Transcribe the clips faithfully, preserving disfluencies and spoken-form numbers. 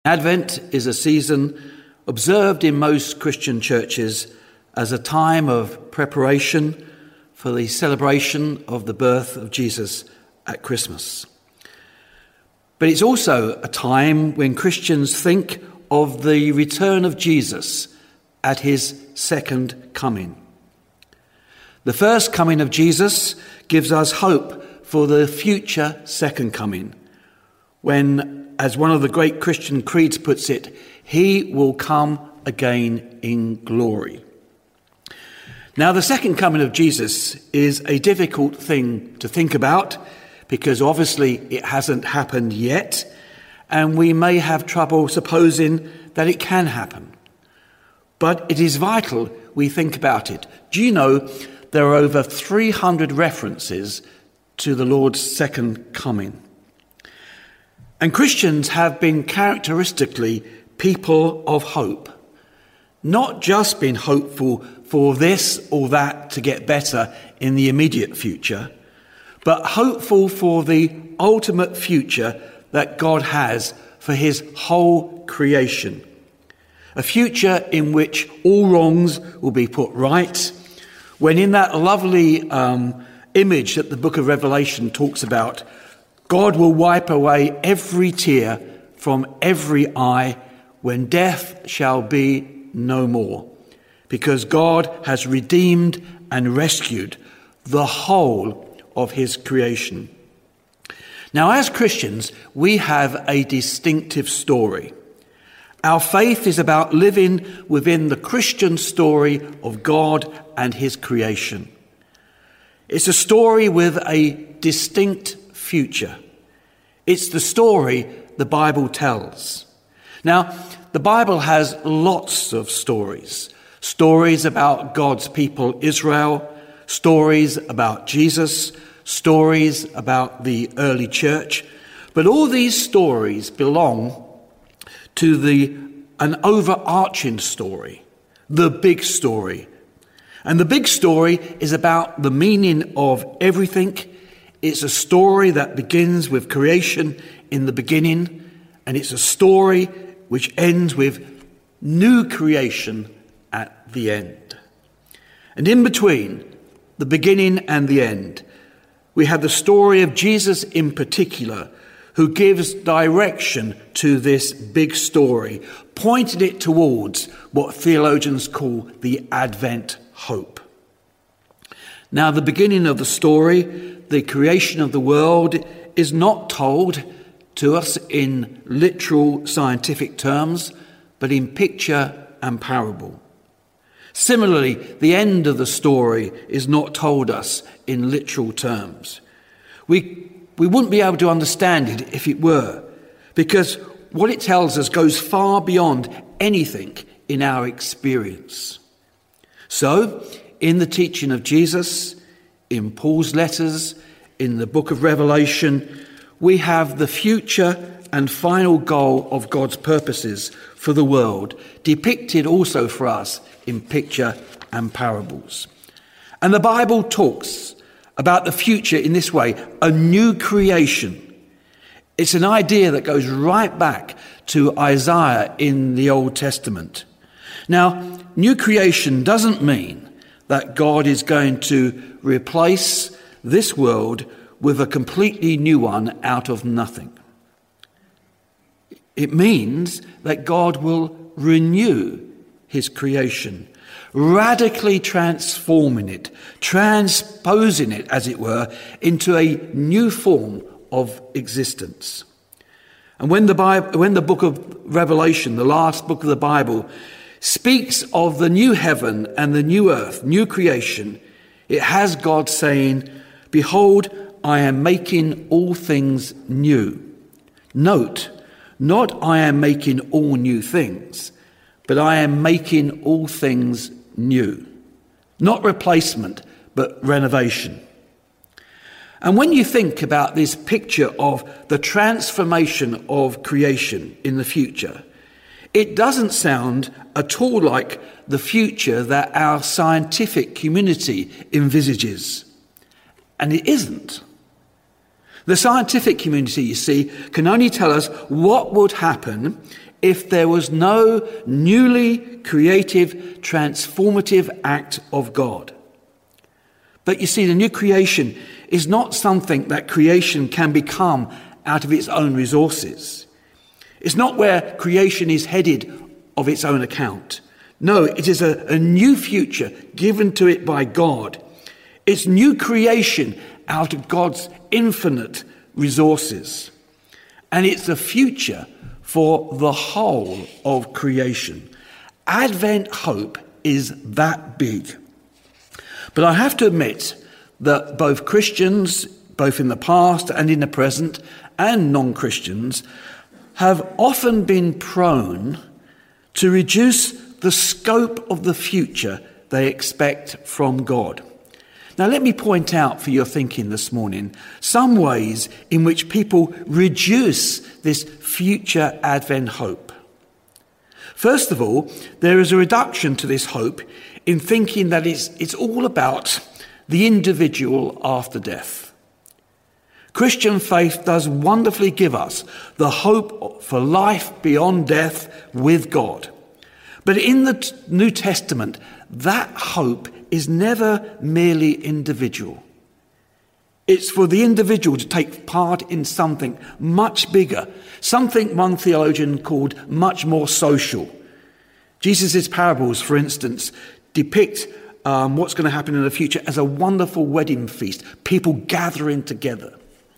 Advent is a season observed in most Christian churches as a time of preparation for the celebration of the birth of Jesus at Christmas. But it's also a time when Christians think of the return of Jesus at his second coming. The first coming of Jesus gives us hope for the future second coming, when, as one of the great Christian creeds puts it, he will come again in glory. Now, the second coming of Jesus is a difficult thing to think about because obviously it hasn't happened yet, and we may have trouble supposing that it can happen. But it is vital we think about it. Do you know there are over three hundred references to the Lord's second coming? And Christians have been characteristically people of hope, not just been hopeful for this or that to get better in the immediate future, but hopeful for the ultimate future that God has for his whole creation. A future in which all wrongs will be put right, when in that lovely um, image that the book of Revelation talks about, God will wipe away every tear from every eye when death shall be no more, because God has redeemed and rescued the whole of his creation. Now, as Christians, we have a distinctive story. Our faith is about living within the Christian story of God and his creation. It's a story with a distinct future. It's the story the Bible tells. Now, the Bible has lots of stories. Stories about God's people Israel, stories about Jesus, stories about the early church. But all these stories belong to the an overarching story, the big story. And the big story is about the meaning of everything. It's a story that begins with creation in the beginning, and it's a story which ends with new creation at the end. And in between the beginning and the end, we have the story of Jesus in particular, who gives direction to this big story, pointing it towards what theologians call the Advent hope. Now, the beginning of the story, the creation of the world, is not told to us in literal scientific terms, but in picture and parable. Similarly, the end of the story is not told us in literal terms. We We wouldn't be able to understand it if it were, because what it tells us goes far beyond anything in our experience. So, in the teaching of Jesus, in Paul's letters, in the book of Revelation, we have the future and final goal of God's purposes for the world, depicted also for us in picture and parables. And the Bible talks about the future in this way, a new creation. It's an idea that goes right back to Isaiah in the Old Testament. Now, new creation doesn't mean that God is going to replace this world with a completely new one out of nothing. It means that God will renew his creation, radically transforming it, transposing it, as it were, into a new form of existence. And when the Bible, when the book of Revelation, the last book of the Bible, speaks of the new heaven and the new earth, new creation, it has God saying, "Behold, I am making all things new." Note, not I am making all new things, but I am making all things new. Not replacement, but renovation. And when you think about this picture of the transformation of creation in the future, it doesn't sound at all like the future that our scientific community envisages. And it isn't. The scientific community, you see, can only tell us what would happen if there was no newly creative, transformative act of God. But you see, the new creation is not something that creation can become out of its own resources. It's not where creation is headed of its own account. No, it is a, a new future given to it by God. It's new creation out of God's infinite resources. And it's a future for the whole of creation. Advent hope is that big. But I have to admit that both Christians, both in the past and in the present, and non-Christians, have often been prone to reduce the scope of the future they expect from God. Now, let me point out for your thinking this morning some ways in which people reduce this future Advent hope. First of all, there is a reduction to this hope in thinking that it's, it's all about the individual after death. Christian faith does wonderfully give us the hope for life beyond death with God. But in the New Testament, that hope is never merely individual. It's for the individual to take part in something much bigger, something one theologian called much more social. Jesus' parables, for instance, depict um, what's going to happen in the future as a wonderful wedding feast, people gathering together.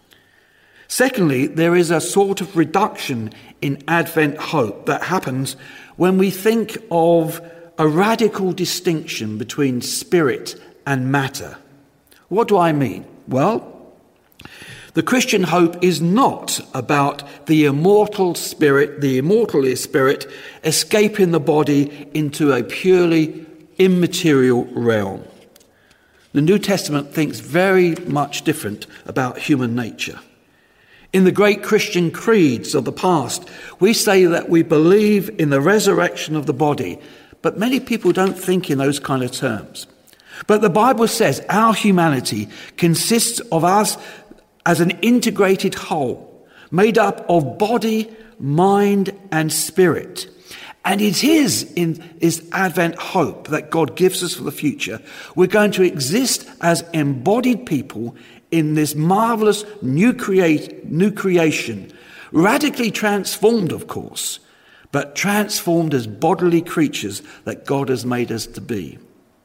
Secondly, there is a sort of reduction in Advent hope that happens when we think of a radical distinction between spirit and matter. What do I mean? Well, the Christian hope is not about the immortal spirit, the immortal spirit, escaping the body into a purely immaterial realm. The New Testament thinks very much different about human nature. In the great Christian creeds of the past, we say that we believe in the resurrection of the body, but many people don't think in those kind of terms. But the Bible says our humanity consists of us as an integrated whole, made up of body, mind, and spirit. And it is in this Advent hope that God gives us for the future. We're going to exist as embodied people in this marvelous new create, new creation, radically transformed, of course, but transformed as bodily creatures that God has made us to be.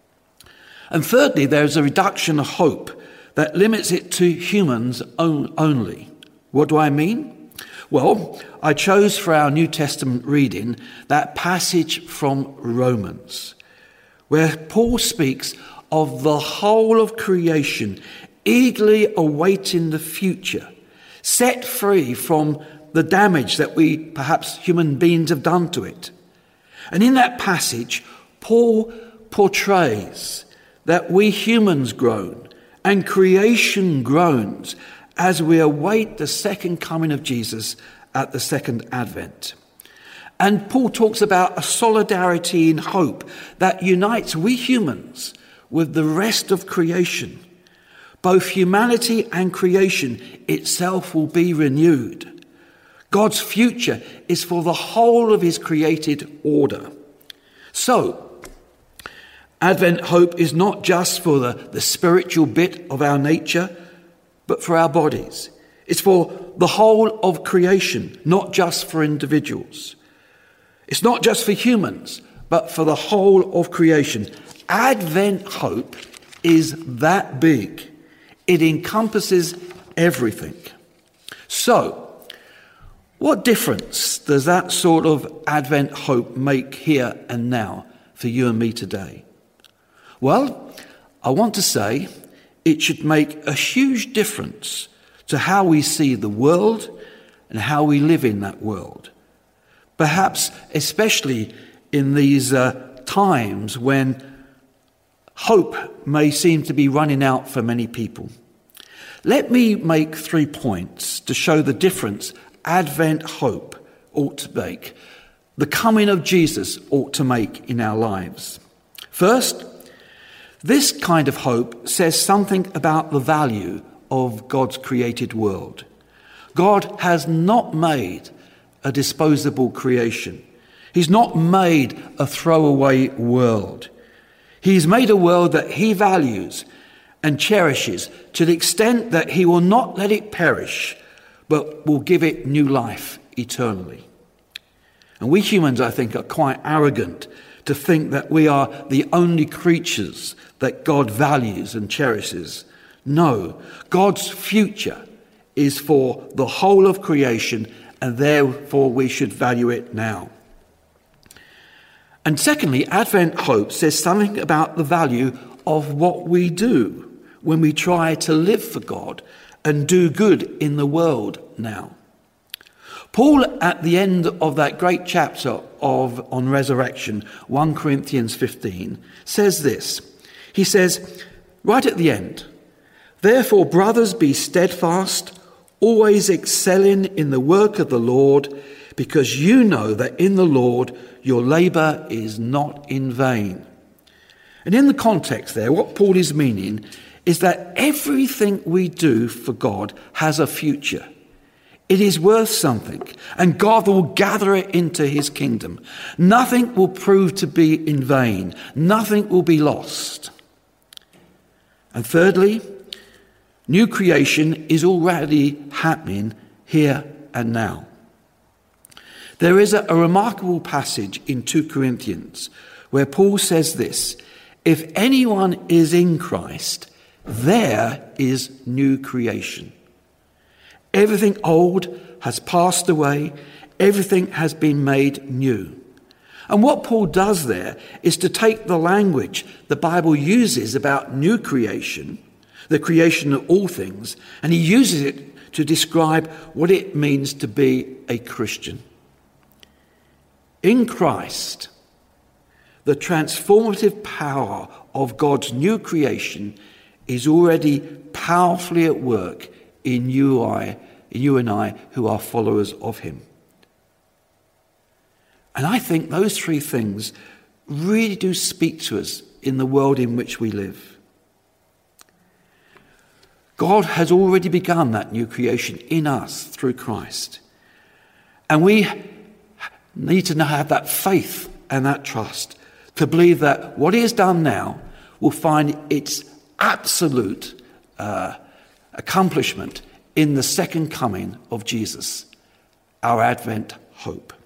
And thirdly, there's a reduction of hope that limits it to humans only. What do I mean? Well, I chose for our New Testament reading that passage from Romans, where Paul speaks of the whole of creation eagerly awaiting the future, set free from the damage that we, perhaps human beings, have done to it. And in that passage, Paul portrays that we humans groan and creation groans as we await the second coming of Jesus at the second advent. And Paul talks about a solidarity in hope that unites we humans with the rest of creation. Both humanity and creation itself will be renewed. God's future is for the whole of his created order. So, Advent hope is not just for the, the spiritual bit of our nature, but for our bodies. It's for the whole of creation, not just for individuals. It's not just for humans, but for the whole of creation. Advent hope is that big. It encompasses everything. So, what difference does that sort of Advent hope make here and now for you and me today? Well, I want to say it should make a huge difference to how we see the world and how we live in that world. Perhaps especially in these uh, times when hope may seem to be running out for many people. Let me make three points to show the difference Advent hope ought to make, the coming of Jesus ought to make in our lives. First, this kind of hope says something about the value of God's created world. God has not made a disposable creation. He's not made a throwaway world. He's made a world that he values and cherishes to the extent that he will not let it perish, but will give it new life eternally. And we humans, I think, are quite arrogant to think that we are the only creatures that God values and cherishes. No, God's future is for the whole of creation, and therefore we should value it now. And secondly, Advent Hope says something about the value of what we do when we try to live for God and do good in the world now. Paul, at the end of that great chapter of on resurrection, First Corinthians fifteen, says this. He says, right at the end, "Therefore, brothers, be steadfast, always excelling in the work of the Lord, because you know that in the Lord your labour is not in vain." And in the context there, what Paul is meaning is that everything we do for God has a future. It is worth something, and God will gather it into his kingdom. Nothing will prove to be in vain. Nothing will be lost. And thirdly, new creation is already happening here and now. There is a, a remarkable passage in Second Corinthians where Paul says this: "If anyone is in Christ, there is new creation. Everything old has passed away, everything has been made new." And what Paul does there is to take the language the Bible uses about new creation, the creation of all things, and he uses it to describe what it means to be a Christian. In Christ, the transformative power of God's new creation is already powerfully at work in you, I, you and I, who are followers of him. And I think those three things really do speak to us in the world in which we live. God has already begun that new creation in us through Christ. And we need to have that faith and that trust to believe that what he has done now will find its absolute uh, accomplishment in the second coming of Jesus, our Advent hope.